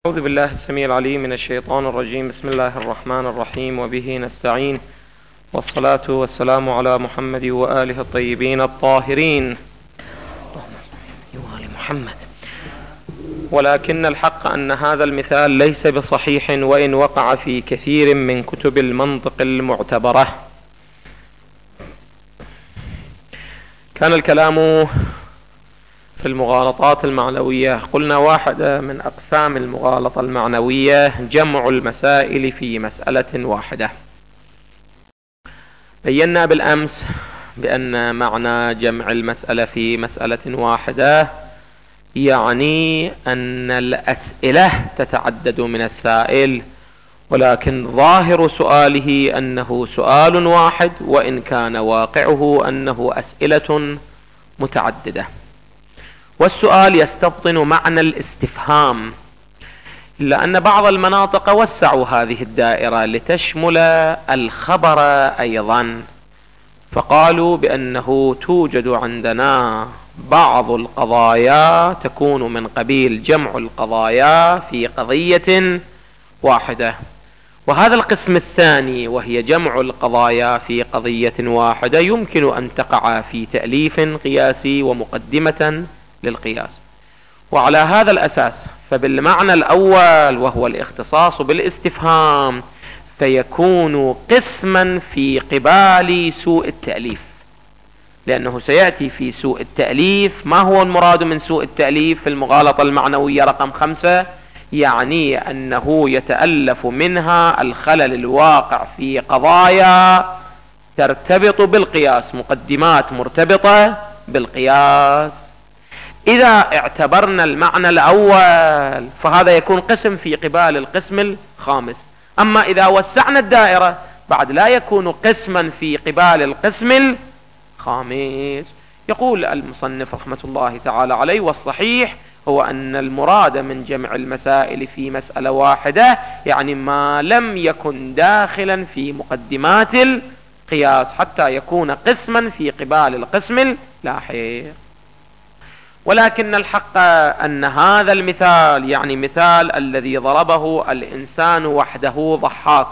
أعوذ بالله السميع العليم من الشيطان الرجيم. بسم الله الرحمن الرحيم، وبه نستعين، والصلاة والسلام على محمد وآله الطيبين الطاهرين. اللهم صل على محمد. ولكن الحق أن هذا المثال ليس بصحيح، وإن وقع في كثير من كتب المنطق المعتبرة. كان الكلام في المغالطات المعنوية. قلنا واحدة من أقسام المغالطة المعنوية جمع المسائل في مسألة واحدة. بينا بالأمس بأن معنى جمع المسألة في مسألة واحدة يعني أن الأسئلة تتعدد من السائل، ولكن ظاهر سؤاله أنه سؤال واحد، وإن كان واقعه أنه أسئلة متعددة. والسؤال يستبطن معنى الاستفهام، إلا أن بعض المناطق وسعوا هذه الدائرة لتشمل الخبر أيضا، فقالوا بأنه توجد عندنا بعض القضايا تكون من قبيل جمع القضايا في قضية واحدة، وهذا القسم الثاني وهي جمع القضايا في قضية واحدة يمكن أن تقع في تأليف قياسي ومقدمة للقياس. وعلى هذا الأساس فبالمعنى الأول وهو الاختصاص بالاستفهام فيكون قسما في قبال سوء التأليف، لأنه سيأتي في سوء التأليف. ما هو المراد من سوء التأليف في المغالطة المعنوية رقم 5؟ يعني أنه يتألف منها الخلل الواقع في قضايا ترتبط بالقياس، مقدمات مرتبطة بالقياس. إذا اعتبرنا المعنى الأول فهذا يكون قسم في قبال القسم الخامس. أما إذا وسعنا الدائرة بعد لا يكون قسما في قبال القسم الخامس. يقول المصنف رحمة الله تعالى عليه: والصحيح هو أن المراد من جمع المسائل في مسألة واحدة يعني ما لم يكن داخلا في مقدمات القياس حتى يكون قسما في قبال القسم اللاحق. ولكن الحق أن هذا المثال يعني مثال الذي ضربه الإنسان وحده ضحاك،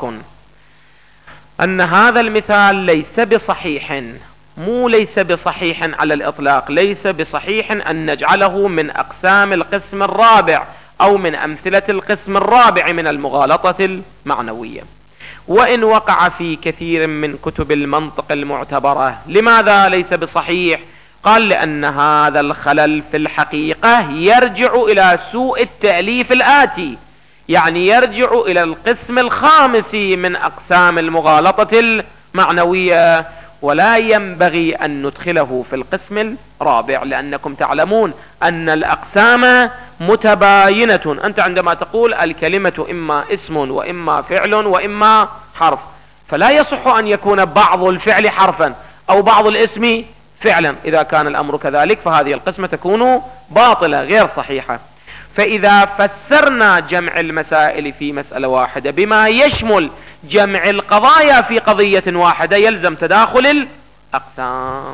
أن هذا المثال ليس بصحيح، ليس بصحيح على الإطلاق، ليس بصحيح أن نجعله من أقسام القسم الرابع أو من أمثلة القسم الرابع من المغالطة المعنوية، وإن وقع في كثير من كتب المنطق المعتبرة. لماذا ليس بصحيح؟ قال: لأن هذا الخلل في الحقيقة يرجع إلى سوء التأليف الآتي، يعني يرجع إلى القسم الخامس من أقسام المغالطة المعنوية، ولا ينبغي أن ندخله في القسم الرابع، لأنكم تعلمون أن الأقسام متباينة. أنت عندما تقول الكلمة إما اسم وإما فعل وإما حرف، فلا يصح أن يكون بعض الفعل حرفا أو بعض الاسم فعلا. إذا كان الأمر كذلك فهذه القسمة تكون باطلة غير صحيحة. فإذا فسرنا جمع المسائل في مسألة واحدة بما يشمل جمع القضايا في قضية واحدة يلزم تداخل الأقسام.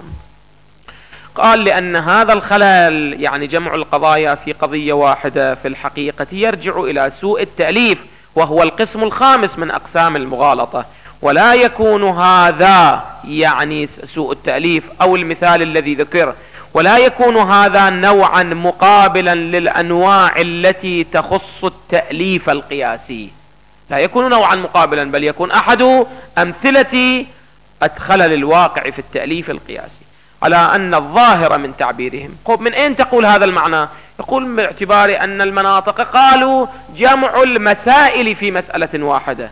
قال: لأن هذا الخلل يعني جمع القضايا في قضية واحدة في الحقيقة يرجع إلى سوء التأليف، وهو القسم الخامس من أقسام المغالطة، ولا يكون هذا يعني سوء التأليف أو المثال الذي ذكر، ولا يكون هذا نوعا مقابلا للأنواع التي تخص التأليف القياسي، لا يكون نوعا مقابلا، بل يكون أحد أمثلة الخلل الواقع في التأليف القياسي، على أن الظاهر من تعبيرهم. من أين تقول هذا المعنى؟ يقول: باعتبار أن المناطق قالوا جمع المسائل في مسألة واحدة،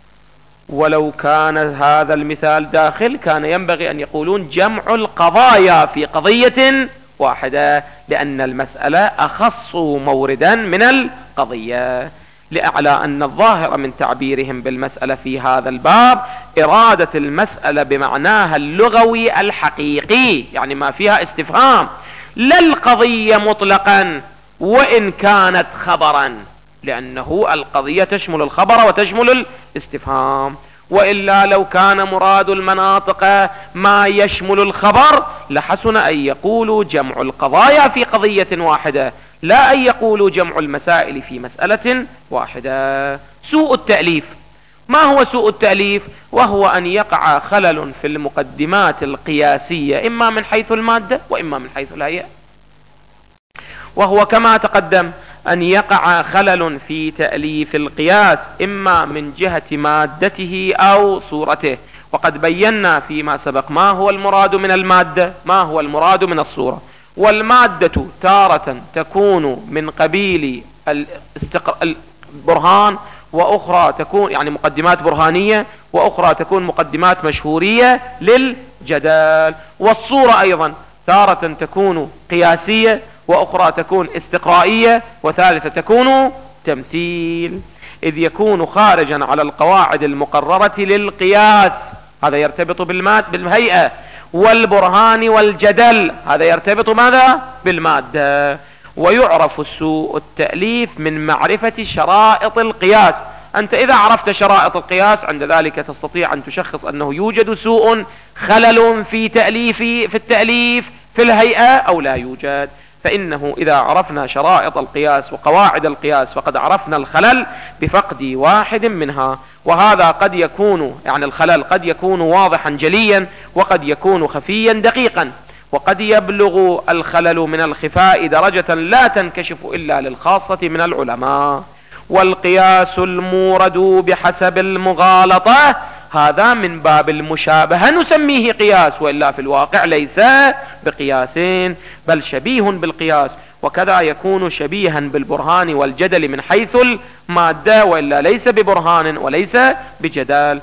ولو كان هذا المثال داخل كان ينبغي أن يقولون جمع القضايا في قضية واحدة، لأن المسألة أخص موردا من القضية، لأعلى أن الظاهر من تعبيرهم بالمسألة في هذا الباب إرادة المسألة بمعناها اللغوي الحقيقي، يعني ما فيها استفهام، لا القضية مطلقا وإن كانت خبرا، لأنه القضية تشمل الخبر وتشمل الاستفهام. وإلا لو كان مراد المناطق ما يشمل الخبر لحسن أن يقولوا جمع القضايا في قضية واحدة، لا أن يقولوا جمع المسائل في مسألة واحدة. سوء التأليف. ما هو سوء التأليف؟ وهو أن يقع خلل في المقدمات القياسية إما من حيث المادة وإما من حيث الهيئة، وهو كما تقدم أن يقع خلل في تأليف القياس إما من جهة مادته أو صورته. وقد بينا فيما سبق ما هو المراد من المادة، ما هو المراد من الصورة. والمادة تارة تكون من قبيل البرهان، وأخرى تكون يعني مقدمات برهانية، وأخرى تكون مقدمات مشهورية للجدال. والصورة أيضا تارة تكون قياسية، وأخرى تكون استقرائية، وثالثة تكون تمثيل، إذ يكون خارجا على القواعد المقررة للقياس، هذا يرتبط بالهيئة، والبرهان والجدل هذا يرتبط ماذا؟ بالمادة. ويعرف سوء التأليف من معرفة شرائط القياس. أنت إذا عرفت شرائط القياس عند ذلك تستطيع أن تشخص أنه يوجد سوء خلل في التأليف في الهيئة أو لا يوجد. فإنه إذا عرفنا شرائط القياس وقواعد القياس فقد عرفنا الخلل بفقد واحد منها. وهذا قد يكون يعني الخلل قد يكون واضحا جليا، وقد يكون خفيا دقيقا، وقد يبلغ الخلل من الخفاء درجة لا تنكشف إلا للخاصة من العلماء. والقياس المورد بحسب المغالطة هذا من باب المشابهة نسميه قياس، وإلا في الواقع ليس بقياس بل شبيه بالقياس. وكذا يكون شبيها بالبرهان والجدل من حيث المادة، وإلا ليس ببرهان وليس بجدال.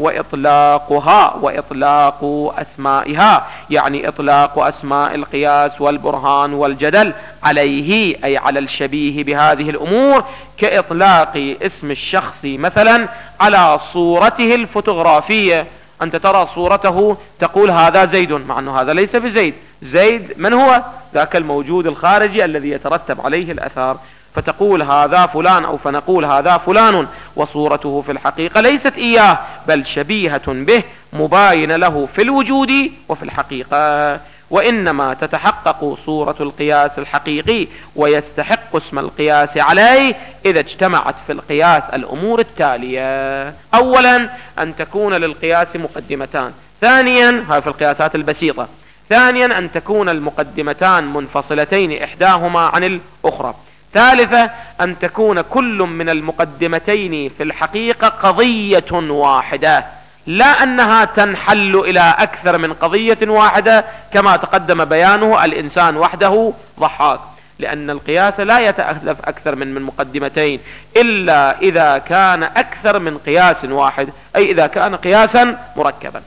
وإطلاقها وإطلاق أسمائها يعني إطلاق أسماء القياس والبرهان والجدل عليه أي على الشبيه بهذه الأمور كإطلاق اسم الشخص مثلا على صورته الفوتوغرافية. أنت ترى صورته تقول هذا زيد، مع أنه هذا ليس بزيد. زيد من هو؟ ذاك الموجود الخارجي الذي يترتب عليه الأثار، فتقول هذا فلان أو فنقول هذا فلان، وصورته في الحقيقة ليست إياه بل شبيهة به مباينة له في الوجود وفي الحقيقة. وإنما تتحقق صورة القياس الحقيقي ويستحق اسم القياس عليه إذا اجتمعت في القياس الأمور التالية: أولا أن تكون للقياس مقدمتان، ثانيا هذا في القياسات البسيطة، ثانيا أن تكون المقدمتان منفصلتين إحداهما عن الأخرى، ثالثا أن تكون كل من المقدمتين في الحقيقة قضية واحدة، لا أنها تنحل إلى أكثر من قضية واحدة كما تقدم بيانه الإنسان وحده ضحاك، لأن القياس لا يتألف أكثر من مقدمتين إلا إذا كان أكثر من قياس واحد، أي إذا كان قياسا مركبا.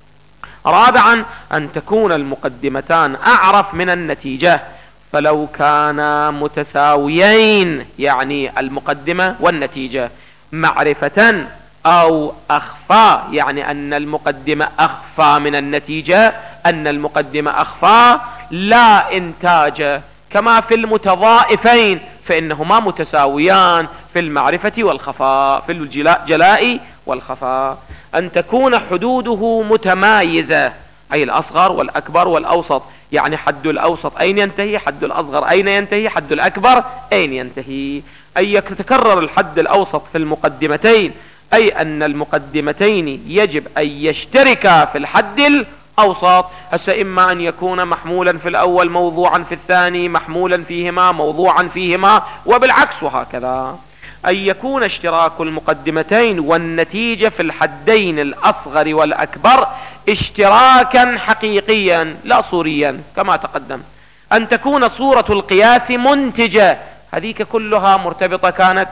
رابعا أن تكون المقدمتان أعرف من النتيجة، فلو كانا متساويين يعني المقدمة والنتيجة معرفة أو أخفى، يعني أن المقدمة أخفى من النتيجة، أن المقدمة أخفى لا إنتاج، كما في المتضائفين فإنهما متساويان في المعرفة والخفاء، في الجلاء والخفاء. أن تكون حدوده متمايزة، أي الأصغر والأكبر والأوسط، يعني حد الأوسط أين ينتهي، حد الأصغر أين ينتهي، حد الأكبر أين ينتهي. أي يتكرر الحد الأوسط في المقدمتين، أي أن المقدمتين يجب أن يشتركا في الحد الأوسط. هسه إما أن يكون محمولا في الأول موضوعا في الثاني، محمولا فيهما موضوعا فيهما، وبالعكس، وهكذا. أن يكون اشتراك المقدمتين والنتيجة في الحدين الأصغر والأكبر اشتراكا حقيقيا لا صوريا كما تقدم. أن تكون صورة القياس منتجة، هذيك كلها مرتبطة كانت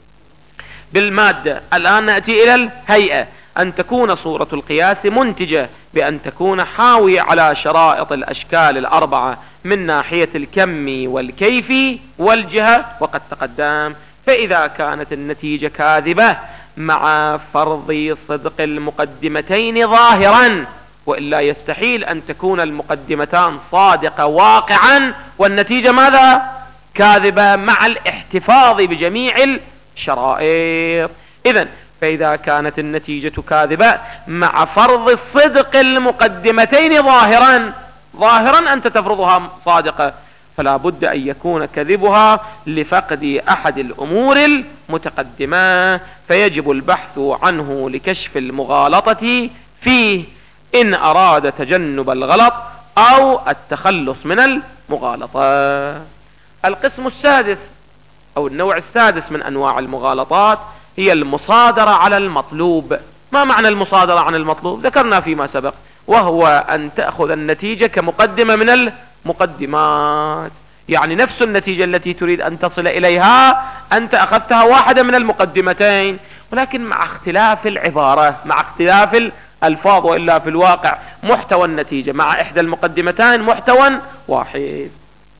بالمادة. الآن نأتي إلى الهيئة. أن تكون صورة القياس منتجة بأن تكون حاوية على شرائط الأشكال الأربعة من ناحية الكم والكيف والجهة وقد تقدم. فإذا كانت النتيجة كاذبة مع فرض صدق المقدمتين ظاهرا، وإلا يستحيل أن تكون المقدمتان صادقة واقعا والنتيجة ماذا؟ كاذبة، مع الاحتفاظ بجميع الشرائط. إذن فإذا كانت النتيجة كاذبة مع فرض صدق المقدمتين ظاهرا أنت تفرضها صادقة، فلا بد أن يكون كذبها لفقد أحد الأمور المتقدمة، فيجب البحث عنه لكشف المغالطة فيه إن أراد تجنب الغلط أو التخلص من المغالطة. القسم السادس أو النوع السادس من أنواع المغالطات هي المصادرة على المطلوب. ما معنى المصادرة عن المطلوب؟ ذكرنا فيما سبق، وهو أن تأخذ النتيجة كمقدمة من المقدمات، يعني نفس النتيجة التي تريد أن تصل إليها أنت أخذتها واحدة من المقدمتين، ولكن مع اختلاف العبارة، مع اختلاف الألفاظ، وإلا في الواقع محتوى النتيجة مع إحدى المقدمتين محتوى واحد،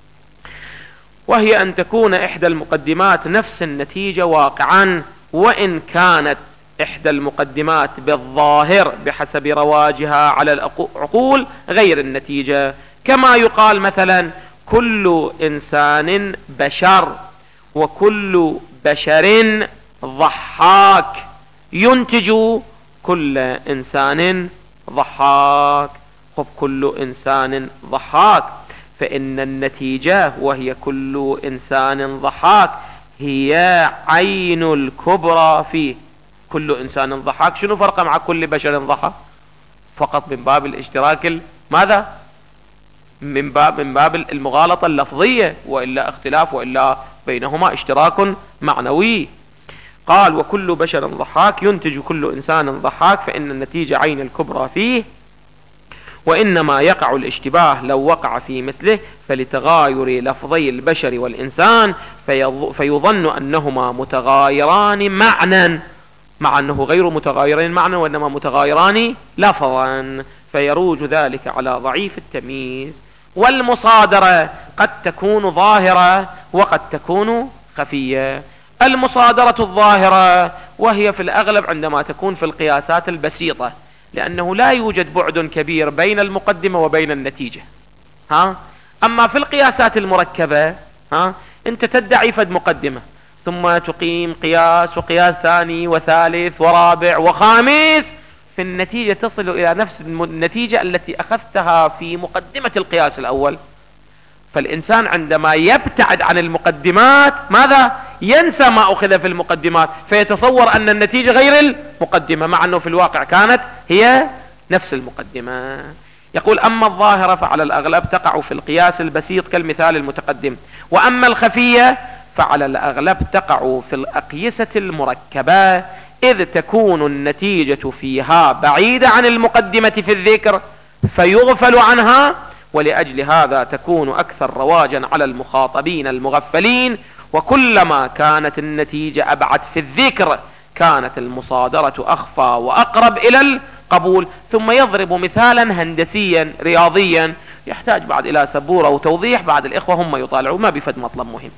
وهي أن تكون إحدى المقدمات نفس النتيجة واقعا، وإن كانت إحدى المقدمات بالظاهر بحسب رواجها على العقول غير النتيجة. كما يقال مثلا كل إنسان بشر، وكل بشر ضحاك ينتج كل إنسان ضحاك. خب كل إنسان ضحاك، فإن النتيجة وهي كل إنسان ضحاك هي عين الكبرى فيه. كل إنسان ضحاك شنو فرقه مع كل بشر ضحك؟ فقط من باب الاشتراك ماذا؟ من باب المغالطة اللفظية، وإلا اختلاف، وإلا بينهما اشتراك معنوي. قال وكل بشر ضحاك ينتج كل إنسان ضحاك، فإن النتيجة عين الكبرى فيه، وإنما يقع الاشتباه لو وقع في مثله فلتغاير لفظي البشر والإنسان، فيظن أنهما متغايران معنى، مع أنه غير متغايرين معنى وإنما متغايران لفظا، فيروج ذلك على ضعيف التمييز. والمصادرة قد تكون ظاهرة وقد تكون خفية. المصادرة الظاهرة وهي في الأغلب عندما تكون في القياسات البسيطة، لأنه لا يوجد بعد كبير بين المقدمة وبين النتيجة. أما في القياسات المركبة أنت تدعي فد مقدمة، ثم تقيم قياس وقياس ثاني وثالث ورابع وخامس، في النتيجة تصل إلى نفس النتيجة التي أخذتها في مقدمة القياس الأول. فالإنسان عندما يبتعد عن المقدمات ماذا؟ ينسى ما أخذ في المقدمات، فيتصور أن النتيجة غير المقدمة، مع أنه في الواقع كانت هي نفس المقدمة. يقول أما الظاهرة فعلى الأغلب تقع في القياس البسيط كالمثال المتقدم، وأما الخفية فعلى الأغلب تقع في الأقيسة المركبة، إذ تكون النتيجة فيها بعيدة عن المقدمة في الذكر فيغفل عنها، ولأجل هذا تكون أكثر رواجا على المخاطبين المغفلين. وكلما كانت النتيجة أبعد في الذكر كانت المصادرة أخفى وأقرب إلى القبول. ثم يضرب مثالا هندسيا رياضيا يحتاج بعد إلى سبورة وتوضيح، بعد الإخوة هم يطالعوا، ما بفد مطلب مهم.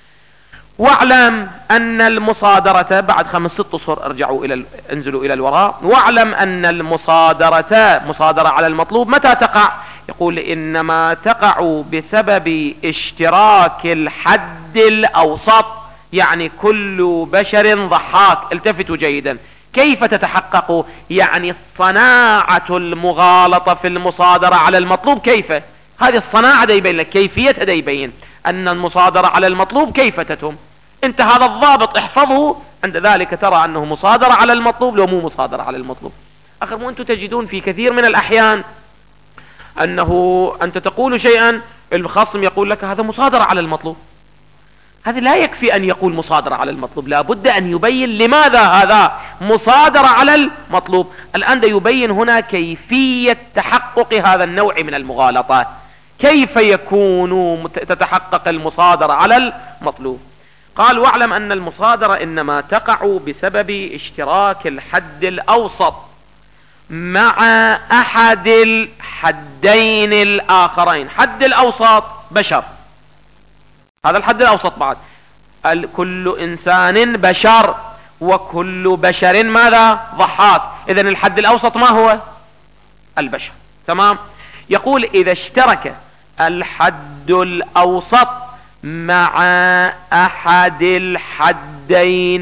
واعلم أن المصادرة بعد 5-6 أشهر انزلوا إلى الوراء. واعلم أن المصادرة مصادرة على المطلوب متى تقع؟ يقول إنما تقع بسبب اشتراك الحد الأوسط، يعني كل بشر ضحاك. التفتوا جيدا، كيف تتحقق؟ يعني صناعة المغالطة في المصادرة على المطلوب كيف؟ هذه الصناعة دا يبين لك، كيفيتها دا يبين أن المصادرة على المطلوب كيف تتم. انت هذا الضابط احفظه، عند ذلك ترى أنه مصادرة على المطلوب لو مو مصادرة على المطلوب. أخر مو أنتم تجدون في كثير من الأحيان أنه أنت تقول شيئا الخصم يقول لك هذا مصادرة على المطلوب. هذا لا يكفي أن يقول مصادرة على المطلوب، لا بد أن يبين لماذا هذا مصادرة على المطلوب. الآن يبين هنا كيفية تحقق هذا النوع من المغالطات، كيف يكون تتحقق المصادرة على المطلوب. قال واعلم أن المصادرة إنما تقع بسبب اشتراك الحد الأوسط مع أحد الحدين الآخرين. حد الأوسط بشر، هذا الحد الأوسط بعد كل إنسان بشر، وكل بشر ماذا؟ ضحاك. إذن الحد الأوسط ما هو؟ البشر. تمام. يقول إذا اشترك الحد الأوسط مع أحد الحدين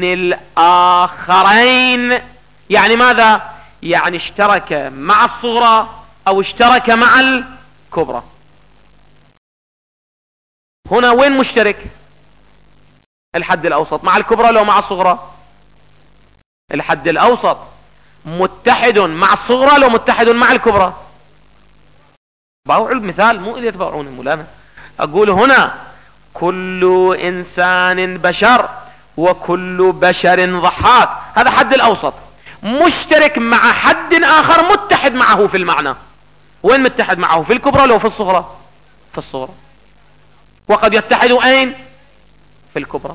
الآخرين، يعني ماذا؟ يعني اشترك مع الصغرى أو اشترك مع الكبرى. هنا وين مشترك؟ الحد الأوسط مع الكبرى لو مع الصغرى؟ الحد الأوسط متحد مع الصغرى لو متحد مع الكبرى؟ باوعوا المثال، مو اللي يتبعونه مولانا. أقول هنا كل إنسان بشر وكل بشر ضحاك، هذا حد الأوسط مشترك مع حد آخر متحد معه في المعنى. وين متحد معه؟ في الكبرى لو في الصغرى؟ في الصغرى. وقد يتحد أين؟ في الكبرى.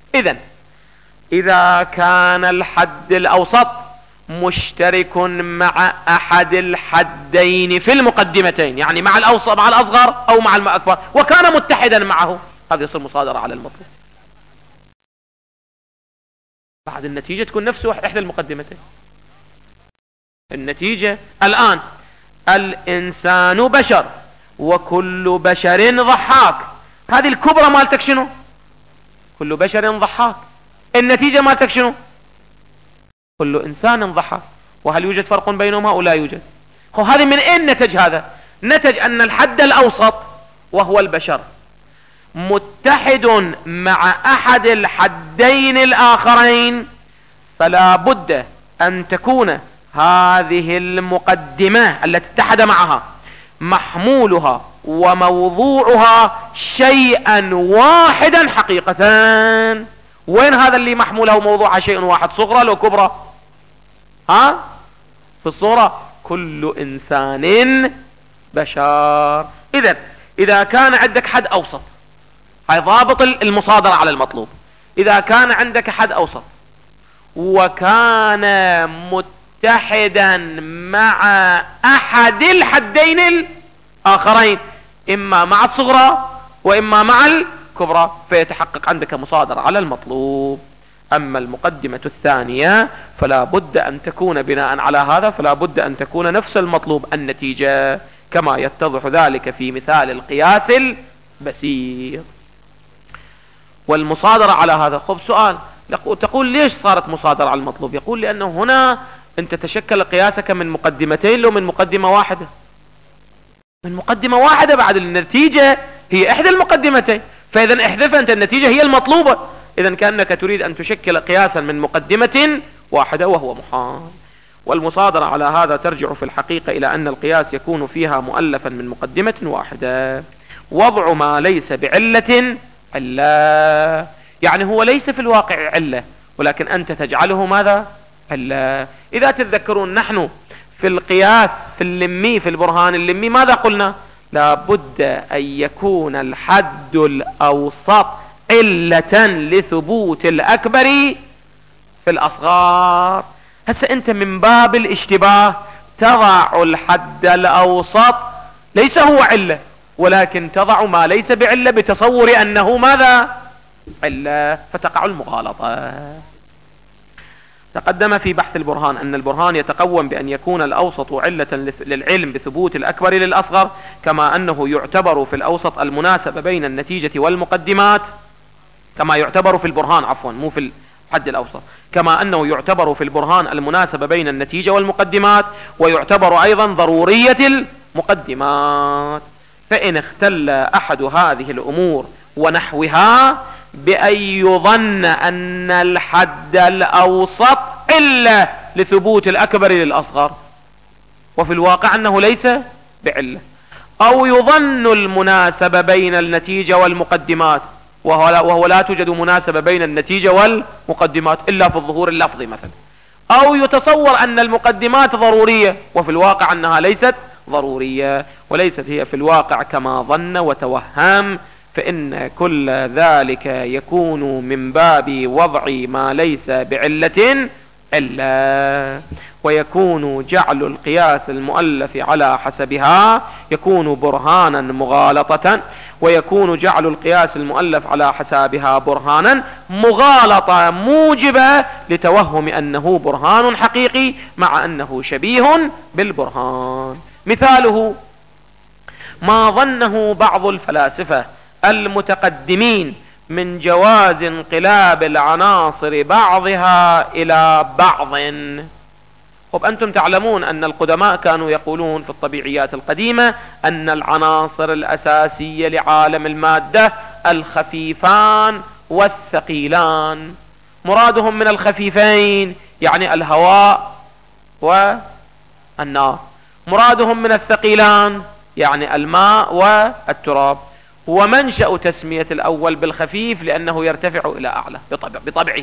إذا كان الحد الأوسط مشترك مع أحد الحدين في المقدمتين، يعني مع الأوسط مع الأصغر أو مع الأكبر، وكان متحدا معه، هذا يصير مصادرة على المطلوب. بعد النتيجة تكون نفس إحدى المقدمتين. النتيجة الآن الإنسان بشر وكل بشر ضحاك، هذه الكبرى مالتك شنو؟ كل بشر ضحاك. النتيجة مالتك شنو؟ كل إنسان ضحاك. وهل يوجد فرق بينهما أو لا يوجد؟ هذه من أين نتج هذا؟ نتج أن الحد الأوسط وهو البشر متحد مع أحد الحدين الآخرين، فلا بد أن تكون هذه المقدمة التي اتحد معها محمولها وموضوعها شيئا واحدا حقيقة. وين هذا اللي محمولها وموضوعها شيء واحد؟ صغرى لو كبرى؟ في الصورة كل إنسان بشر. إذا كان عندك حد أوسط، هاي ضابط المصادرة على المطلوب. إذا كان عندك حد أوسط وكان متحدا مع أحد الحدين الآخرين، إما مع الصغرى وإما مع الكبرى، فيتحقق عندك مصادرة على المطلوب. أما المقدمة الثانية فلا بد أن تكون بناء على هذا، فلا بد أن تكون نفس المطلوب النتيجة، كما يتضح ذلك في مثال القياس البسيط. والمصادرة على هذا. خب سؤال، تقول ليش صارت مصادرة على المطلوب؟ يقول لأنه هنا أنت تشكل قياسك من مقدمتين لو من مقدمة واحدة؟ من مقدمة واحدة. بعد النتيجة هي إحدى المقدمتين، فإذا احذف أنت النتيجة هي المطلوبة. إذا كأنك تريد أن تشكل قياسا من مقدمة واحدة وهو محال. والمصادرة على هذا ترجع في الحقيقة إلى أن القياس يكون فيها مؤلفا من مقدمة واحدة. وضع ما ليس بعلة علة، يعني هو ليس في الواقع علة، ولكن أنت تجعله ماذا؟ علة. إذا تتذكرون نحن في القياس في اللمي، في البرهان اللمي، ماذا قلنا؟ لا بد أن يكون الحد الأوسط علة لثبوت الأكبر في الأصغار. هسه أنت من باب الاشتباه تضع الحد الأوسط ليس هو علة، ولكن تضع ما ليس بعلة بتصور أنه ماذا؟ علة، فتقع المغالطة. تقدم في بحث البرهان أن البرهان يتقوم بأن يكون الأوسط علة للعلم بثبوت الأكبر للأصغر، كما أنه يعتبر في الأوسط المناسبة بين النتيجة والمقدمات، كما يعتبر في البرهان عفوا مو في الحد الأوسط، كما أنه يعتبر في البرهان المناسبة بين النتيجة والمقدمات، ويعتبر أيضا ضرورية المقدمات. فإن اختل أحد هذه الأمور ونحوها بأن يظن أن الحد الأوسط علة لثبوت الأكبر للأصغر، وفي الواقع أنه ليس بعلة، أو يظن المناسبة بين النتيجة والمقدمات وهو لا توجد مناسبة بين النتيجة والمقدمات إلا في الظهور اللفظي مثلا، أو يتصور أن المقدمات ضرورية وفي الواقع أنها ليست ضرورية وليست هي في الواقع كما ظن وتوهم، فإن كل ذلك يكون من باب وضع ما ليس بعلة علة، ويكون جعل القياس المؤلف على حسبها يكون برهانا مغالطة، ويكون جعل القياس المؤلف على حسابها برهانا مغالطة موجبة لتوهم أنه برهان حقيقي مع أنه شبيه بالبرهان. مثاله ما ظنه بعض الفلاسفة المتقدمين من جواز انقلاب العناصر بعضها إلى بعض. طب أنتم تعلمون أن القدماء كانوا يقولون في الطبيعيات القديمة أن العناصر الأساسية لعالم المادة الخفيفان والثقيلان. مرادهم من الخفيفين يعني الهواء والنار، مرادهم من الثقيلان يعني الماء والتراب. ومنشأ تسمية الأول بالخفيف لأنه يرتفع إلى أعلى بطبعه،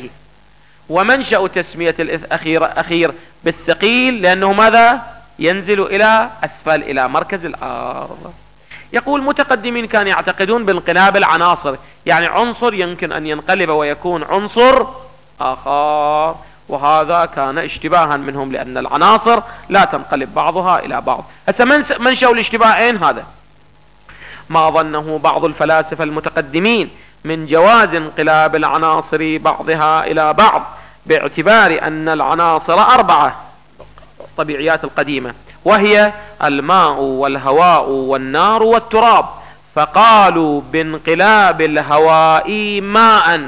ومنشأ تسمية الأخير بالثقيل لأنه ماذا؟ ينزل إلى أسفل إلى مركز الأرض. يقول متقدمين كانوا يعتقدون بانقلاب العناصر، يعني عنصر يمكن أن ينقلب ويكون عنصر آخر، وهذا كان اشتباها منهم لأن العناصر لا تنقلب بعضها إلى بعض. هسه منشأ الاشتباهين هذا ما ظنه بعض الفلاسفة المتقدمين من جواز انقلاب العناصر بعضها إلى بعض، باعتبار أن العناصر 4 الطبيعيات القديمة، وهي الماء والهواء والنار والتراب، فقالوا بانقلاب الهواء ماء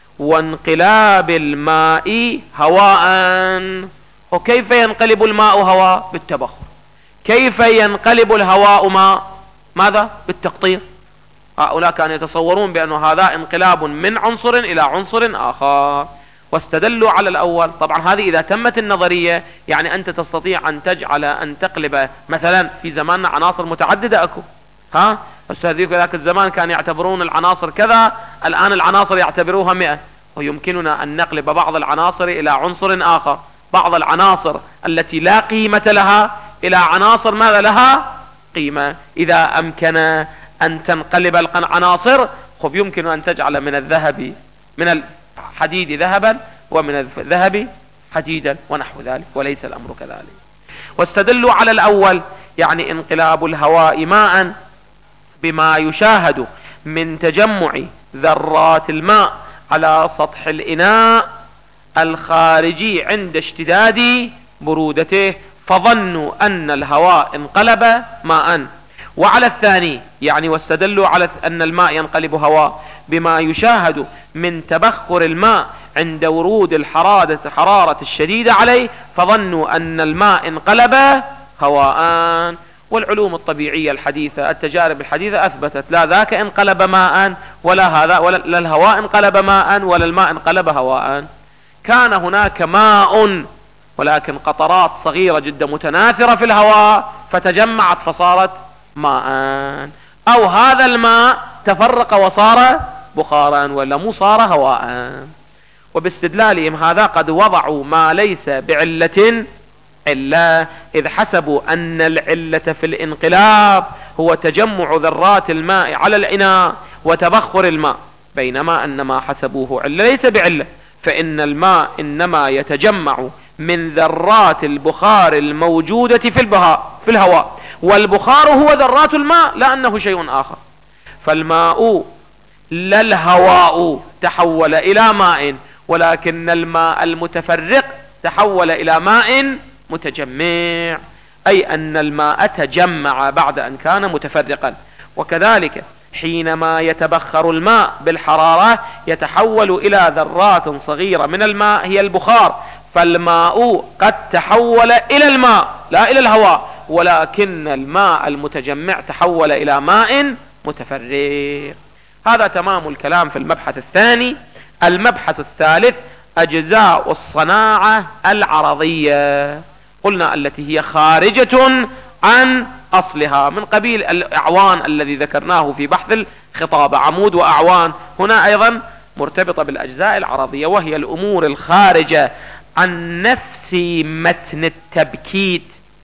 وانقلاب الماء هواء. وكيف ينقلب الماء هواء؟ بالتبخر. كيف ينقلب الهواء ماء؟ ماذا؟ بالتقطير. هؤلاء كانوا يتصورون بأن هذا انقلاب من عنصر إلى عنصر آخر، واستدلوا على الأول. طبعا هذه إذا تمت النظرية يعني أنت تستطيع أن تجعل أن تقلب مثلا في زماننا عناصر متعددة أكو، بس هذيك ذاك الزمان كانوا يعتبرون العناصر كذا، الآن العناصر يعتبروها 100، ويمكننا أن نقلب بعض العناصر إلى عنصر آخر، بعض العناصر التي لا قيمة لها إلى عناصر ماذا لها قيمة. إذا أمكن أن تنقلب العناصر يمكن أن تجعل من الحديد ذهبا ومن الذهب حديدا ونحو ذلك، وليس الأمر كذلك. واستدلوا على الأول يعني انقلاب الهواء ماء بما يشاهد من تجمع ذرات الماء على سطح الإناء الخارجي عند اشتداد برودته، فظنوا أن الهواء انقلب ماء. وعلى الثاني يعني واستدلوا على أن الماء ينقلب هواء بما يشاهد من تبخر الماء عند ورود الحرارة الشديدة عليه، فظنوا أن الماء انقلب هواء. والعلوم الطبيعية الحديثة، التجارب الحديثة أثبتت لا ذاك انقلب ماء ولا هذا، ولا الهواء انقلب ماء ولا الماء انقلب هواء. كان هناك ماء ولكن قطرات صغيرة جدا متناثرة في الهواء فتجمعت فصارت ماء، أو هذا الماء تفرق وصار بخارا ولا مو صار هواء. وباستدلالهم هذا قد وضعوا ما ليس بعلة علة، إذ حسبوا أن العلة في الانقلاب هو تجمع ذرات الماء على الإناء وتبخر الماء، بينما أن ما حسبوه علة ليس بعلة، فإن الماء إنما يتجمع من ذرات البخار الموجودة في الهواء، والبخار هو ذرات الماء لا أنه شيء آخر. فالماء لا الهواء تحول إلى ماء، ولكن الماء المتفرق تحول إلى ماء متجمع، أي أن الماء تجمع بعد أن كان متفرقا. وكذلك حينما يتبخر الماء بالحرارة يتحول إلى ذرات صغيرة من الماء هي البخار، فالماء قد تحول إلى الماء لا إلى الهواء، ولكن الماء المتجمع تحول إلى ماء متفرق. هذا تمام الكلام في المبحث الثاني. المبحث الثالث أجزاء الصناعة العرضية، قلنا التي هي خارجة عن أصلها من قبيل الأعوان الذي ذكرناه في بحث الخطابة، عمود وأعوان، هنا أيضا مرتبطة بالأجزاء العرضية، وهي الأمور الخارجة عن نفس متن التبكيت.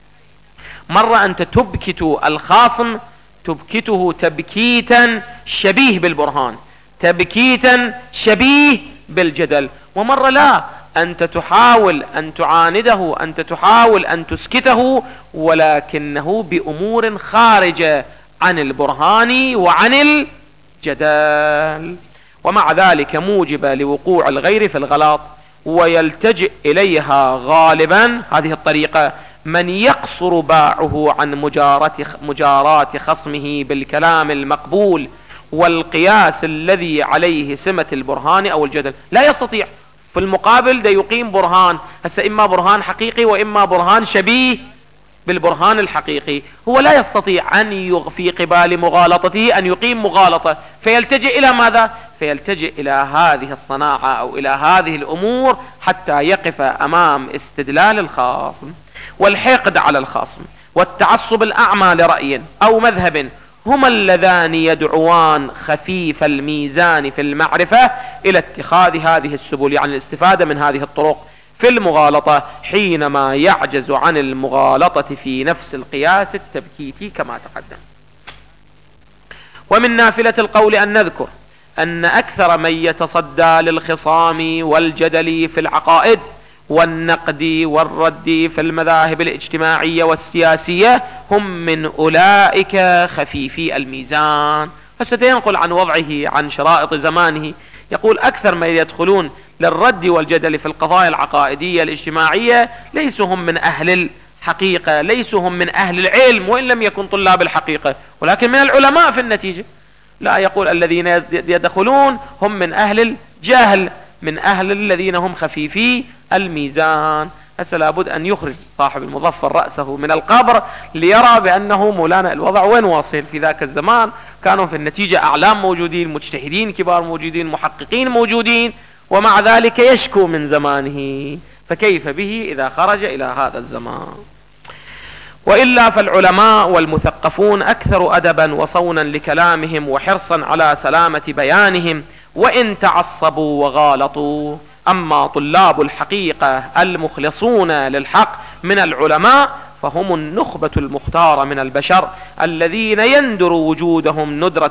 مرة أنت تبكت الخاصم تبكته تبكيتا شبيه بالبرهان، تبكيتا شبيه بالجدل، ومرة لا، أنت تحاول أن تعانده، أنت تحاول أن تسكته، ولكنه بأمور خارجة عن البرهان وعن الجدل، ومع ذلك موجبة لوقوع الغير في الغلط، ويلتجئ إليها غالبا هذه الطريقة من يقصر باعه عن مجارات خصمه بالكلام المقبول والقياس الذي عليه سمة البرهان أو الجدل. لا يستطيع في المقابل ده يقيم برهان، هسه إما برهان حقيقي وإما برهان شبيه بالبرهان الحقيقي هو لا يستطيع أن في قبال مغالطته أن يقيم مغالطة، فيلتجئ إلى ماذا؟ فيلتجئ إلى هذه الصناعة أو إلى هذه الأمور حتى يقف أمام استدلال الخصم. والحقد على الخصم والتعصب الأعمى لرأي أو مذهب هما اللذان يدعوان خفيف الميزان في المعرفة إلى اتخاذ هذه السبل، يعني الاستفادة من هذه الطرق في المغالطة حينما يعجز عن المغالطة في نفس القياس التبكيتي كما تقدم. ومن نافلة القول أن نذكر أن أكثر من يتصدى للخصام والجدل في العقائد والنقد والرد في المذاهب الاجتماعية والسياسية هم من أولئك خفيفي الميزان. فستنقل عن وضعه عن شرائط زمانه، يقول أكثر من يدخلون للرد والجدل في القضايا العقائدية الاجتماعية ليسوا هم من أهل الحقيقة، ليسوا هم من أهل العلم وإن لم يكن طلاب الحقيقة، ولكن من العلماء في النتيجة. لا، يقول الذين يدخلون هم من أهل الجهل، من أهل الذين هم خفيفي الميزان. هسه لابد أن يخرج صاحب المظفر رأسه من القبر ليرى بأنه مولانا الوضع وين واصل. في ذاك الزمان كانوا في النتيجة أعلام موجودين، مجتهدين كبار موجودين، محققين موجودين، ومع ذلك يشكو من زمانه، فكيف به إذا خرج إلى هذا الزمان؟ وإلا فالعلماء والمثقفون أكثر أدبا وصونا لكلامهم وحرصا على سلامة بيانهم وإن تعصبوا وغالطوا. أما طلاب الحقيقة المخلصون للحق من العلماء فهم النخبة المختارة من البشر الذين يندر وجودهم ندرة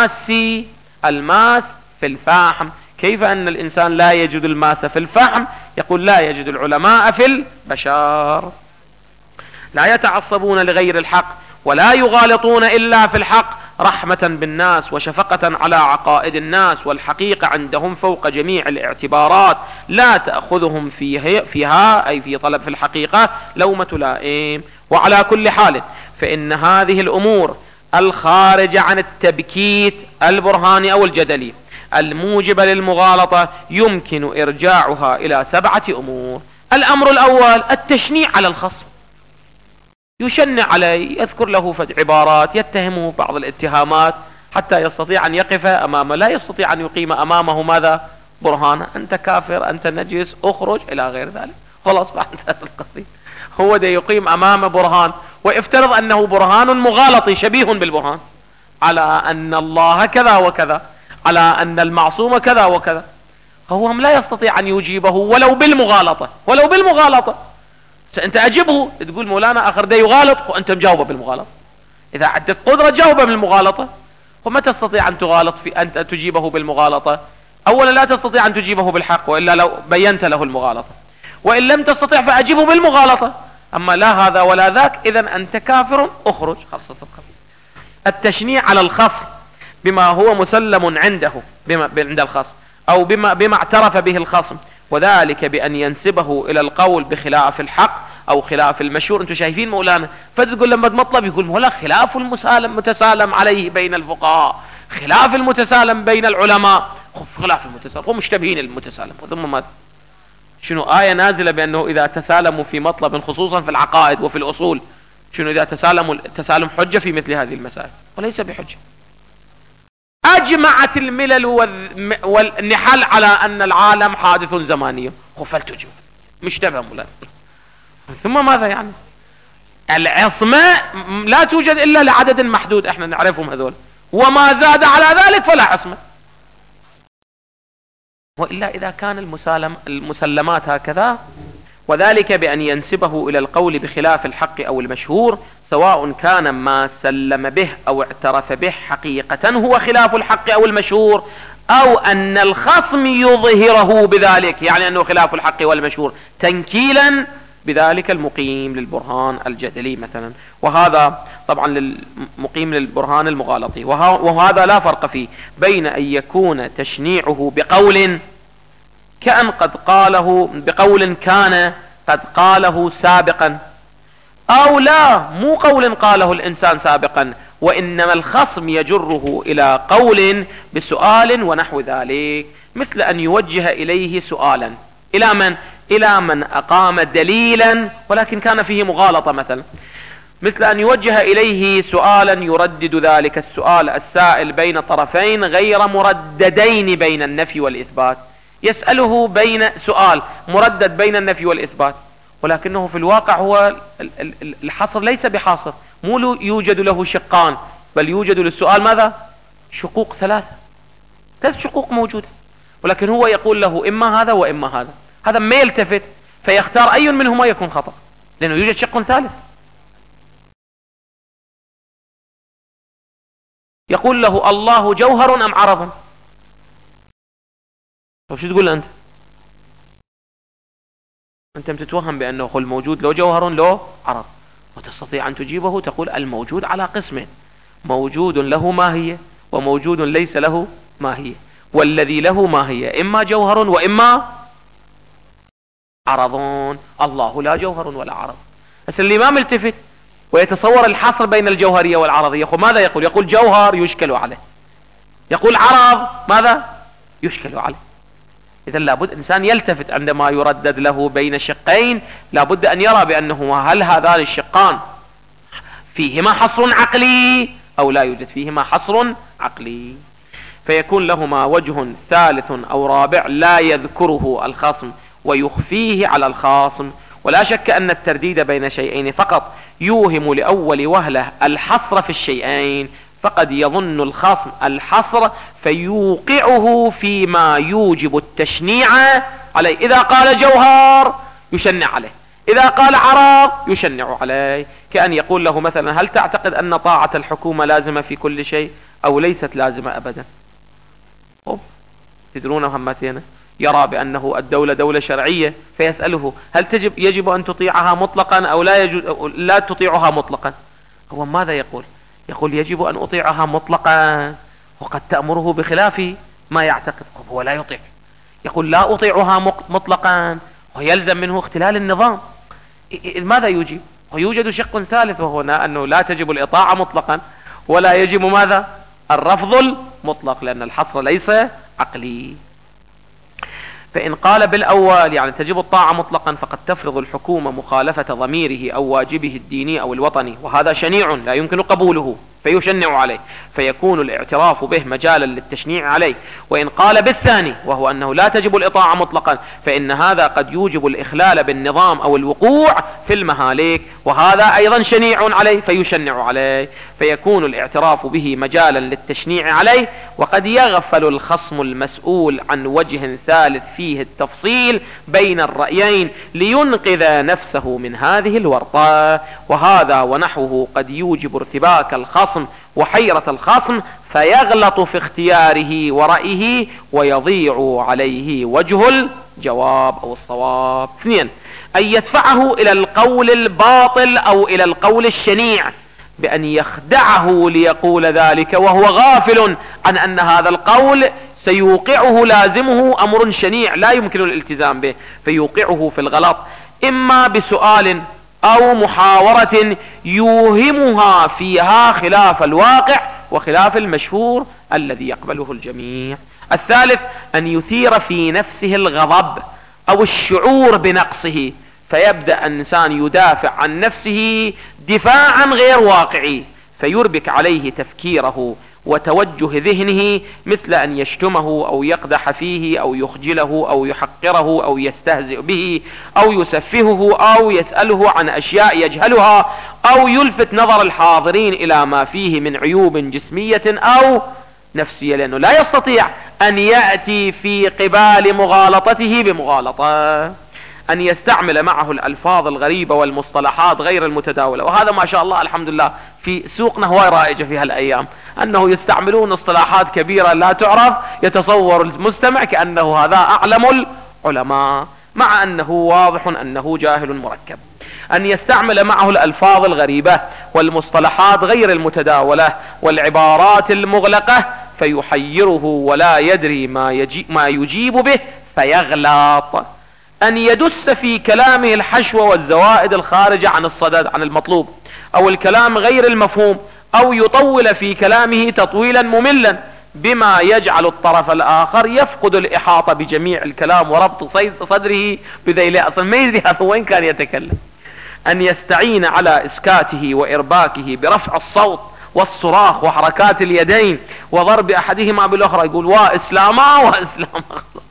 الماس في الفحم. كيف أن الإنسان لا يجد الماس في الفحم؟ يقول لا يجد العلماء في البشر. لا يتعصبون لغير الحق ولا يغالطون إلا في الحق رحمة بالناس وشفقة على عقائد الناس، والحقيقة عندهم فوق جميع الاعتبارات لا تأخذهم فيها أي في طلب في الحقيقة لومة لائم. وعلى كل حال فإن هذه الأمور الخارجة عن التبكيت البرهاني أو الجدلي الموجبة للمغالطة يمكن إرجاعها إلى 7 أمور. الأمر الأول التشنيع على الخصم، يشنع عليه، يذكر له عبارات، يتهمه بعض الاتهامات حتى يستطيع أن يقف أمامه، لا يستطيع أن يقيم أمامه ماذا؟ برهان، أنت كافر، أنت نجس، أخرج إلى غير ذلك، خلاص بعد هذا القصيد هو ده يقيم أمامه برهان، ويفترض أنه برهان مغالط شبيه بالبرهان على أن الله كذا وكذا، على أن المعصوم كذا وكذا. هو لا يستطيع أن يجيبه ولو بالمغالطة. أنت أجبه تقول مولانا آخر ده يغالط وأنت مجاوبه بالمغالطة. إذا عندك قدرة جاوبه بالمغالطة. وما تستطيع أن تغالط في أن تجيبه بالمغالطة. أولا لا تستطيع أن تجيبه بالحق وإلا لو بينت له المغالطة، وإن لم تستطيع فأجبه بالمغالطة. أما لا هذا ولا ذاك إذا أنت كافر، أخرج. خاصة التشنيع على الخصم بما هو مسلم عنده عند الخصم أو بما اعترف به الخصم، وذلك بأن ينسبه إلى القول بخلاف الحق أو خلاف المشهور. أنتم شايفين مولانا فتقول لما مطلب يقول مولانا خلاف متسالم عليه بين الفقهاء، خلاف المتسالم بين العلماء، خلاف المتسالم هم مشتبهين المتسالم. ثم ماذا؟ شنو آية نازلة بأنه إذا تسالموا في مطلب خصوصا في العقائد وفي الأصول، شنو إذا تسالم حجة في مثل هذه المسائل؟ وليس بحجة. أجمعت الملل والنحل على أن العالم حادث زماني، فلتجب مشتبه مولانا. ثم ماذا يعني؟ العصمة لا توجد إلا لعدد محدود احنا نعرفهم هذول، وما زاد على ذلك فلا عصمة. وإلا إذا كان المسلمات هكذا، وذلك بأن ينسبه إلى القول بخلاف الحق أو المشهور، سواء كان ما سلم به أو اعترف به حقيقة هو خلاف الحق أو المشهور، أو أن الخصم يظهره بذلك، يعني أنه خلاف الحق والمشهور تنكيلا بذلك المقيم للبرهان الجدلي مثلا. وهذا طبعا للمقيم للبرهان المغالطي، وهذا لا فرق فيه بين أن يكون تشنيعه بقول كأن قد قاله، بقول كان قد قاله سابقا، أو لا مو قول قاله الإنسان سابقا، وإنما الخصم يجره إلى قول بسؤال ونحو ذلك، مثل أن يوجه إليه سؤالا إلى من أقام دليلا ولكن كان فيه مغالطة مثلا، مثل أن يوجه إليه سؤالا يردد ذلك السؤال السائل بين طرفين غير مرددين بين النفي والإثبات. يسأله بين سؤال مردد بين النفي والإثبات، ولكنه في الواقع هو الحصر ليس بحاصر، مو يوجد له شقان، بل يوجد للسؤال ماذا؟ شقوق ثلاث شقوق موجودة، ولكن هو يقول له إما هذا وإما هذا. هذا ما يلتفت فيختار أي منهما يكون خطأ، لأنه يوجد شق ثالث. يقول له الله جوهر أم عرض؟ طيب شو تقول أنت؟ أنت تتوهم بأنه الموجود له جوهر له عرض، وتستطيع أن تجيبه تقول الموجود على قسمين: موجود له ماهية وموجود ليس له ماهية، والذي له ماهية إما جوهر وإما عرضون. الله لا جوهر ولا عرض. بس اللي ما ملتفت ويتصور الحصر بين الجوهرية والعرضية، ماذا يقول؟ يقول جوهر يشكل عليه، يقول عرض ماذا يشكل عليه. إذا لابد إنسان يلتفت عندما يردد له بين شقين، لابد أن يرى بأنه هل هذان الشقان فيهما حصر عقلي أو لا يوجد فيهما حصر عقلي، فيكون لهما وجه ثالث أو رابع لا يذكره الخصم ويخفيه على الخاصم. ولا شك أن الترديد بين شيئين فقط يوهم لأول وهلة الحصر في الشيئين، فقد يظن الخصم الحصر فيوقعه فيما يوجب التشنيع عليه. إذا قال جوهر يشنع عليه، إذا قال عرض يشنع عليه. كأن يقول له مثلا: هل تعتقد أن طاعة الحكومة لازمة في كل شيء أو ليست لازمة أبدا؟ تدرون همتين، يرى بأنه الدولة دولة شرعية، فيسأله: هل يجب أن تطيعها مطلقا أو لا تطيعها مطلقا؟ هو ماذا يقول؟ يقول يجب أن أطيعها مطلقا، وقد تأمره بخلاف ما يعتقد. هو لا يطيع، يقول لا أطيعها مطلقا، ويلزم منه اختلال النظام. ماذا يجيب؟ ويوجد شق ثالث، وهو أنه لا تجب الإطاعة مطلقا ولا يجب ماذا؟ الرفض المطلق، لأن الحصر ليس عقلي. فإن قال بالأول يعني تجب الطاعة مطلقا، فقد تفرض الحكومة مخالفة ضميره أو واجبه الديني أو الوطني، وهذا شنيع لا يمكن قبوله فيشنع عليه، فيكون الاعتراف به مجالا للتشنيع عليه. وإن قال بالثاني وهو أنه لا تجب الإطاعة مطلقا، فإن هذا قد يوجب الإخلال بالنظام أو الوقوع في المهالك، وهذا أيضا شنيع عليه فيشنع عليه، فيكون الاعتراف به مجالا للتشنيع عليه. وقد يغفل الخصم المسؤول عن وجه ثالث فيه التفصيل بين الرأيين لينقذ نفسه من هذه الورطة، وهذا ونحوه قد يوجب ارتباك الخصم وحيرة الخصم، فيغلط في اختياره ورأيه ويضيع عليه وجه الجواب أو الصواب. 2، أن يدفعه إلى القول الباطل أو إلى القول الشنيع بأن يخدعه ليقول ذلك وهو غافل عن أن هذا القول سيوقعه لازمه أمر شنيع لا يمكن الالتزام به، فيوقعه في الغلط، إما بسؤال أو محاورة يوهمها فيها خلاف الواقع وخلاف المشهور الذي يقبله الجميع. 3، أن يثير في نفسه الغضب أو الشعور بنقصه، فيبدأ الإنسان يدافع عن نفسه دفاعا غير واقعي، فيربك عليه تفكيره وتوجه ذهنه، مثل أن يشتمه أو يقدح فيه أو يخجله أو يحقره أو يستهزئ به أو يسفهه أو يسأله عن أشياء يجهلها أو يلفت نظر الحاضرين إلى ما فيه من عيوب جسمية أو نفسية، لأنه لا يستطيع أن يأتي في قبال مغالطته بمغالطة. أن يستعمل معه الألفاظ الغريبة والمصطلحات غير المتداولة، وهذا ما شاء الله الحمد لله في سوقنا هو رائجة في هالأيام، أنه يستعملون اصطلاحات كبيرة لا تعرف، يتصور المستمع كأنه هذا أعلم العلماء، مع أنه واضح أنه جاهل مركب. أن يستعمل معه الألفاظ الغريبة والمصطلحات غير المتداولة والعبارات المغلقة، فيحيره ولا يدري ما يجيب به فيغلط. أن يدس في كلامه الحشو والزوائد الخارجة عن الصدد عن المطلوب، أو الكلام غير المفهوم، أو يطول في كلامه تطويلا مملا بما يجعل الطرف الآخر يفقد الإحاطة بجميع الكلام وربط صدره بذيله، أصلا ما يدري هذا وين كان يتكلم. أن يستعين على إسكاته وإرباكه برفع الصوت والصراخ وحركات اليدين وضرب أحدهما بالأخرى، يقول وإسلاما وإسلاما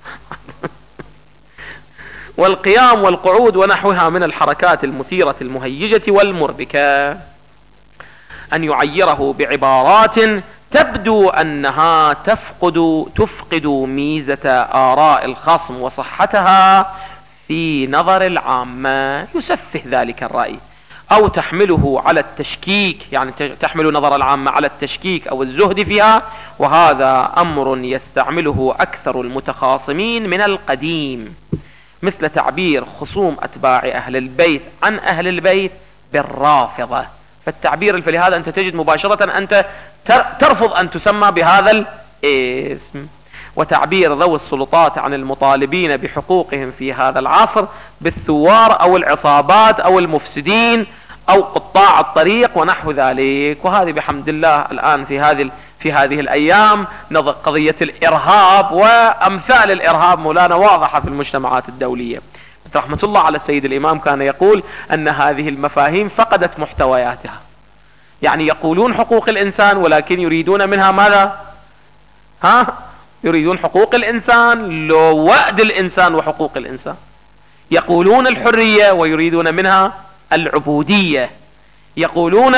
والقيام والقعود ونحوها من الحركات المثيرة المهيجة والمربكة. أن يعيره بعبارات تبدو أنها تفقد ميزة آراء الخصم وصحتها في نظر العامة، يسفه ذلك الرأي أو تحمله على التشكيك، يعني تحمل نظر العامة على التشكيك أو الزهد فيها، وهذا أمر يستعمله أكثر المتخاصمين من القديم، مثل تعبير خصوم أتباع أهل البيت عن أهل البيت بالرافضة. فالتعبير فلهذا أنت تجد مباشرة أنت ترفض أن تسمى بهذا الاسم. وتعبير ذوي السلطات عن المطالبين بحقوقهم في هذا العصر بالثوار أو العصابات أو المفسدين أو قطاع الطريق ونحو ذلك. وهذه بحمد الله الآن في هذه الأيام قضية الإرهاب وأمثال الإرهاب مولانا واضحة في المجتمعات الدولية. رحمة الله على السيد الإمام كان يقول أن هذه المفاهيم فقدت محتوياتها، يعني يقولون حقوق الإنسان ولكن يريدون منها ماذا؟ يريدون حقوق الإنسان لو وأد الإنسان وحقوق الإنسان. يقولون الحرية ويريدون منها العبودية. يقولون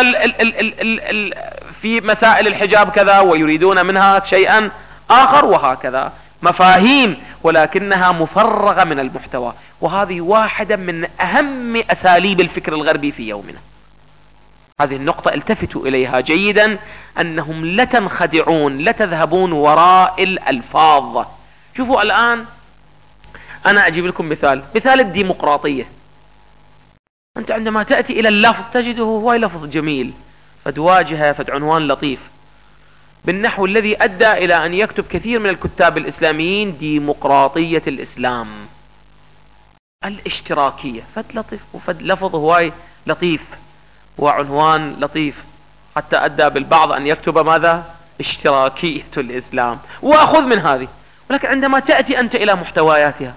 في مسائل الحجاب كذا ويريدون منها شيئا آخر، وهكذا مفاهيم ولكنها مفرغة من المحتوى. وهذه واحدة من أهم أساليب الفكر الغربي في يومنا. هذه النقطة التفتوا إليها جيدا، أنهم لا تنخدعون، لا تذهبون وراء الألفاظ. شوفوا الآن أنا أجيب لكم مثال الديمقراطية. أنت عندما تأتي إلى اللفظ تجده هو لفظ جميل، فد واجهة، فد عنوان لطيف، بالنحو الذي أدى إلى أن يكتب كثير من الكتاب الإسلاميين ديمقراطية الإسلام، الاشتراكية، فد لطيف وفد لفظ هواي لطيف وعنوان لطيف، حتى أدى بالبعض أن يكتب ماذا؟ اشتراكية الإسلام، وأخذ من هذه. ولكن عندما تأتي أنت إلى محتوياتها،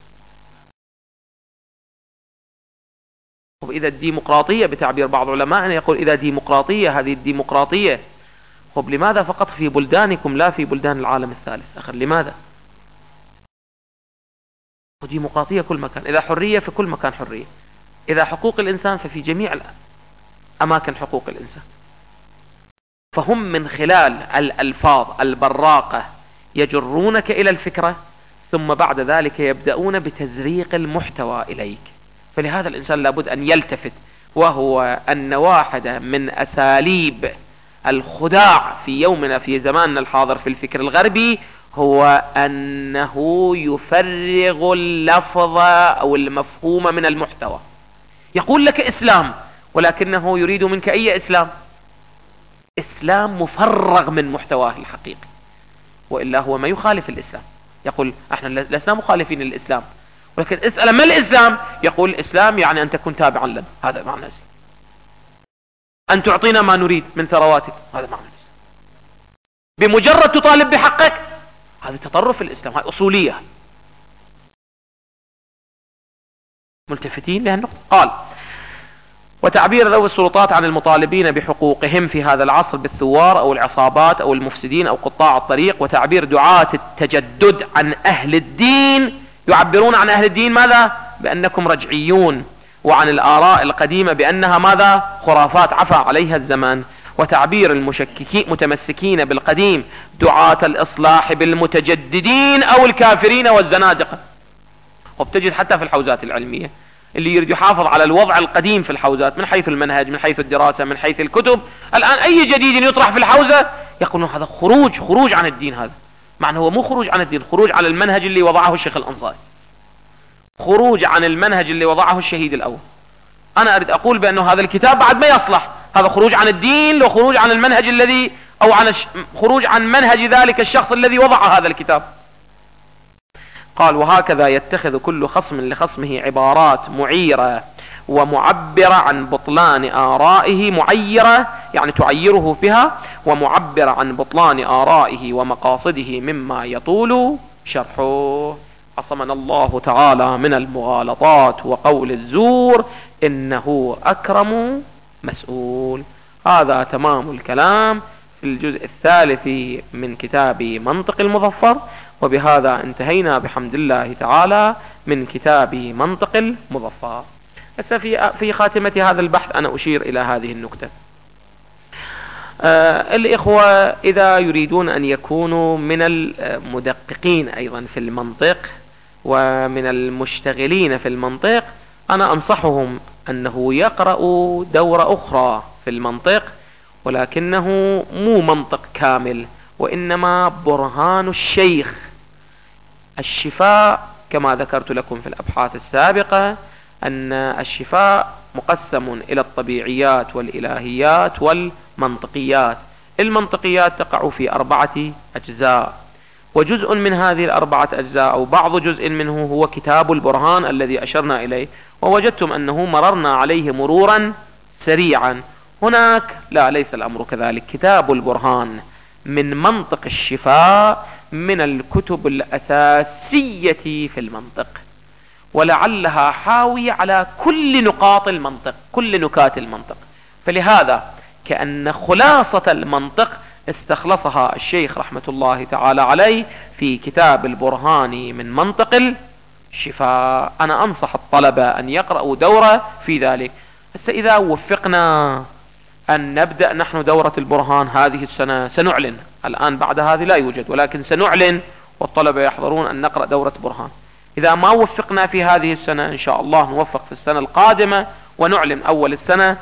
وإذا الديمقراطية بتعبير بعض علماء يقول إذا ديمقراطية، هذه الديمقراطية لماذا فقط في بلدانكم لا في بلدان العالم الثالث؟ لماذا؟ ديمقراطية كل مكان، إذا حرية في كل مكان حرية، إذا حقوق الإنسان ففي جميع أماكن حقوق الإنسان. فهم من خلال الألفاظ البراقة يجرونك إلى الفكرة، ثم بعد ذلك يبدأون بتزريق المحتوى إليك. فلهذا الإنسان لابد أن يلتفت، وهو أن واحدة من أساليب الخداع في يومنا في زماننا الحاضر في الفكر الغربي هو أنه يفرغ اللفظ أو المفهوم من المحتوى. يقول لك إسلام، ولكنه يريد منك أي إسلام؟ إسلام مفرغ من محتواه الحقيقي، وإلا هو ما يخالف الإسلام. يقول احنا لسنا مخالفين للإسلام، ولكن اسأل ما الإسلام؟ يقول الإسلام يعني أن تكون تابعا لنا، هذا معنى الإسلام. أن تعطينا ما نريد من ثرواتك، هذا معنى الإسلام. بمجرد تطالب بحقك، هذا تطرف الإسلام، هذه أصولية. ملتفتين لها النقطة. قال وتعبير ذوي السلطات عن المطالبين بحقوقهم في هذا العصر بالثوار أو العصابات أو المفسدين أو قطاع الطريق. وتعبير دعاة التجدد عن أهل الدين، يعبرون عن أهل الدين ماذا؟ بأنكم رجعيون، وعن الآراء القديمة بأنها ماذا؟ خرافات عفى عليها الزمان. وتعبير المشككين متمسكين بالقديم دعاة الإصلاح بالمتجددين أو الكافرين والزنادقة. وبتجد حتى في الحوزات العلمية اللي يريد يحافظ على الوضع القديم في الحوزات من حيث المنهج، من حيث الدراسة، من حيث الكتب، الآن أي جديد يطرح في الحوزة يقولون هذا خروج عن الدين. هذا معنى هو مو خروج عن الدين، خروج عن المنهج اللي وضعه الشيخ الأنصاري، خروج عن المنهج اللي وضعه الشهيد الأول. أنا أريد أقول بأنه هذا الكتاب بعد ما يصلح، هذا خروج عن الدين لو خروج عن المنهج الذي أو خروج عن منهج ذلك الشخص الذي وضع هذا الكتاب. قال وهكذا يتخذ كل خصم لخصمه عبارات معيرة ومعبرة عن بطلان آرائه، معيرة يعني تعيره بها، ومعبرة عن بطلان آرائه ومقاصده مما يطول شرحه. عصمنا الله تعالى من المغالطات وقول الزور، إنه أكرم مسؤول. هذا تمام الكلام في الجزء الثالث من كتاب منطق المظفر، وبهذا انتهينا بحمد الله تعالى من كتاب منطق المظفر. في خاتمة هذا البحث أنا أشير إلى هذه النكتة. الإخوة إذا يريدون أن يكونوا من المدققين أيضا في المنطق ومن المشتغلين في المنطق، أنا أنصحهم أنه يقرأوا دورة أخرى في المنطق، ولكنه مو منطق كامل، وإنما برهان الشيخ الشفاء. كما ذكرت لكم في الأبحاث السابقة أن الشفاء مقسم إلى الطبيعيات والإلهيات والمنطقيات. المنطقيات تقع في 4 أجزاء، وجزء من هذه 4 أجزاء أو بعض جزء منه هو كتاب البرهان الذي أشرنا إليه، ووجدتم أنه مررنا عليه مرورا سريعا. هناك لا، ليس الأمر كذلك. كتاب البرهان من منطق الشفاء من الكتب الأساسية في المنطق، ولعلها حاوية على كل نقاط المنطق، كل نكات المنطق. فلهذا كأن خلاصة المنطق استخلصها الشيخ رحمة الله تعالى عليه في كتاب البرهان من منطق الشفاء. أنا أنصح الطلبة أن يقرأوا دورة في ذلك. إذا وفقنا أن نبدأ نحن دورة البرهان هذه السنة سنعلن، الآن بعد هذه لا يوجد، ولكن سنعلن والطلبة يحضرون أن نقرأ دورة برهان. إذا ما وفقنا في هذه السنة إن شاء الله نوفق في السنة القادمة ونعلن أول السنة،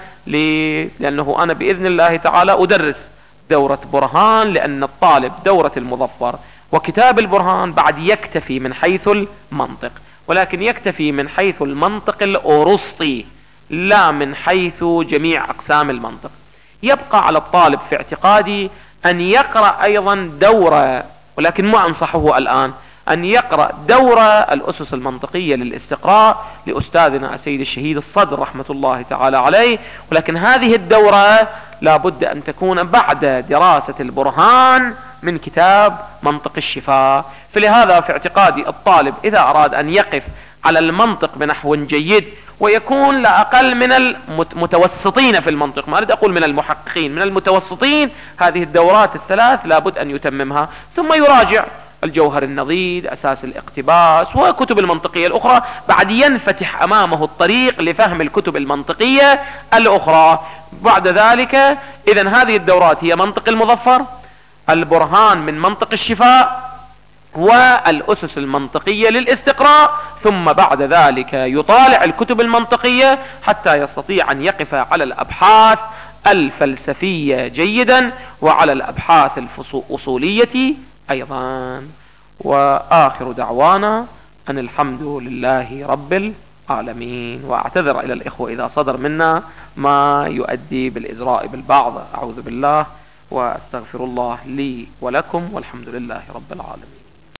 لأنه أنا بإذن الله تعالى أدرس دورة برهان، لأن الطالب دورة المظفر وكتاب البرهان بعد يكتفي من حيث المنطق، ولكن يكتفي من حيث المنطق الأرسطي لا من حيث جميع أقسام المنطق. يبقى على الطالب في اعتقادي أن يقرأ أيضا دورة، ولكن ما أنصحه الآن، أن يقرأ دورة الأسس المنطقية للاستقراء لأستاذنا السيد الشهيد الصدر رحمة الله تعالى عليه، ولكن هذه الدورة لا بد أن تكون بعد دراسة البرهان من كتاب منطق الشفاء. فلهذا في اعتقادي الطالب إذا أراد أن يقف على المنطق بنحو جيد ويكون لا أقل من المتوسطين في المنطق، ما أريد أقول من المحققين، من المتوسطين، هذه الدورات ال3 لابد أن يتممها، ثم يراجع الجوهر النضيد، أساس الاقتباس، وكتب المنطقية الأخرى. بعد ينفتح أمامه الطريق لفهم الكتب المنطقية الأخرى. بعد ذلك إذن هذه الدورات هي منطق المظفر، البرهان من منطق الشفاء، والأسس المنطقية للاستقراء، ثم بعد ذلك يطالع الكتب المنطقية حتى يستطيع أن يقف على الأبحاث الفلسفية جيدا وعلى الأبحاث الأصولية أيضا. وآخر دعوانا أن الحمد لله رب العالمين. وأعتذر إلى الإخوة إذا صدر منا ما يؤدي بالإزراء بالبعض، أعوذ بالله وأستغفر الله لي ولكم، والحمد لله رب العالمين.